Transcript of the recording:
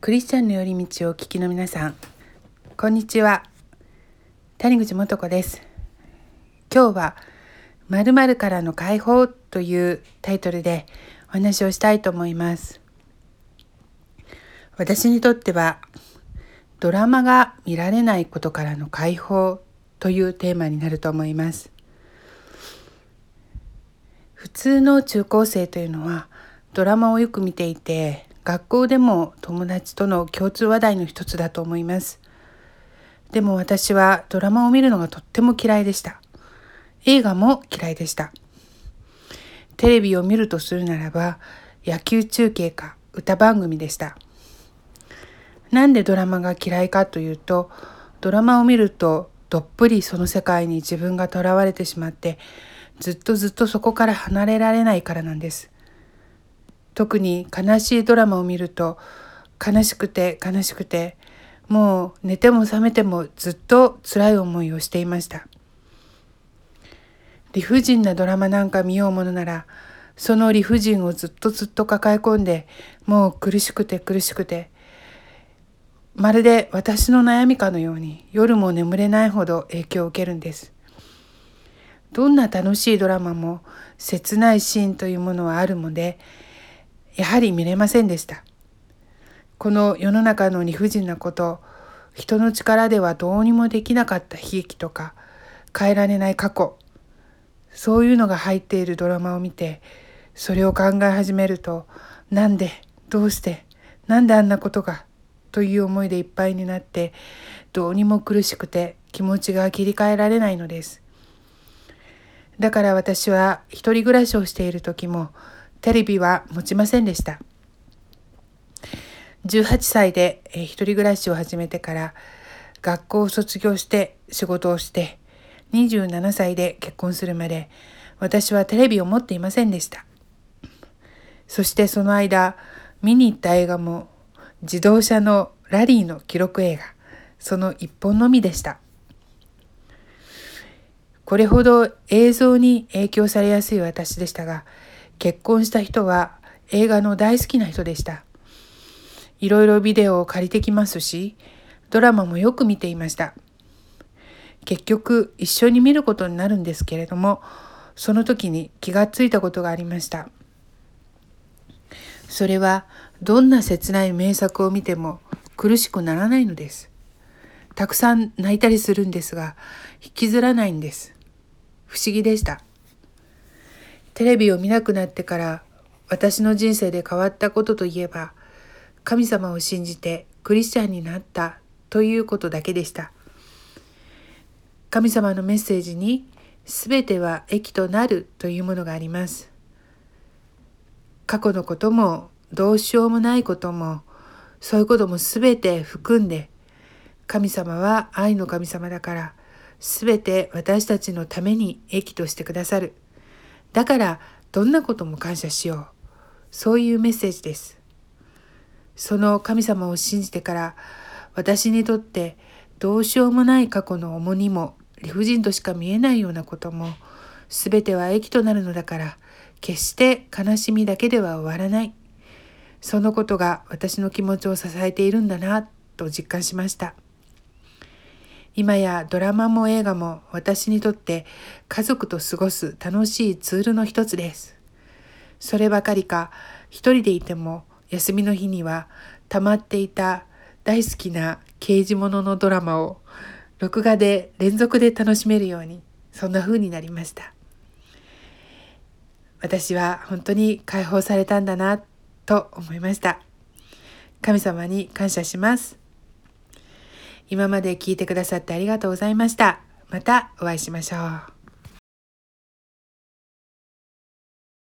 クリスチャンの寄り道をお聞きの皆さん、こんにちは。谷口素子です。今日は〇〇からの解放というタイトルでお話をしたいと思います。私にとってはドラマが見られないことからの解放というテーマになると思います。普通の中高生というのはドラマをよく見ていて、学校でも友達との共通話題の一つだと思います。でも私はドラマを見るのがとっても嫌いでした。映画も嫌いでした。テレビを見るとするならば野球中継か歌番組でした。なんでドラマが嫌いかというと、ドラマを見るとどっぷりその世界に自分がとらわれてしまって、ずっとそこから離れられないからなんです。特に悲しいドラマを見ると悲しくてもう寝ても覚めてもずっと辛い思いをしていました。理不尽なドラマなんか見ようものなら、その理不尽をずっと抱え込んで、もう苦しくてまるで私の悩みかのように夜も眠れないほど影響を受けるんです。どんな楽しいドラマも切ないシーンというものはあるので、やはり見れませんでした。この世の中の理不尽なこと、人の力ではどうにもできなかった悲劇とか、変えられない過去、そういうのが入っているドラマを見て、それを考え始めると、なんで、どうして、なんであんなことが、という思いでいっぱいになって、どうにも苦しくて気持ちが切り替えられないのです。だから私は一人暮らしをしている時もテレビは持ちませんでした。18歳で一人暮らしを始めてから学校を卒業して仕事をして27歳で結婚するまで私はテレビを持っていませんでした。そしてその間見に行った映画も自動車のラリーの記録映画、その一本のみでした。これほど映像に影響されやすい私でしたが、結婚した人は映画の大好きな人でした。いろいろビデオを借りてきますし、ドラマもよく見ていました。結局一緒に見ることになるんですけれども、その時に気がついたことがありました。それはどんな切ない名作を見ても苦しくならないのです。たくさん泣いたりするんですが、引きずらないんです。不思議でした。テレビを見なくなってから私の人生で変わったことといえば、神様を信じてクリスチャンになったということだけでした。神様のメッセージにすべては益となるというものがあります。過去のこともどうしようもないことも、そういうこともすべて含んで、神様は愛の神様だから、すべて私たちのために益としてくださる。だからどんなことも感謝しよう。そういうメッセージです。その神様を信じてから、私にとってどうしようもない過去の重荷も理不尽としか見えないようなことも、すべては益となるのだから、決して悲しみだけでは終わらない。そのことが私の気持ちを支えているんだなと実感しました。今やドラマも映画も私にとって家族と過ごす楽しいツールの一つです。そればかりか、一人でいても休みの日には溜まっていた大好きな刑事もののドラマを録画で連続で楽しめるように、そんな風になりました。私は本当に解放されたんだなと思いました。神様に感謝します。今まで聞いてくださってありがとうございました。またお会いしましょう。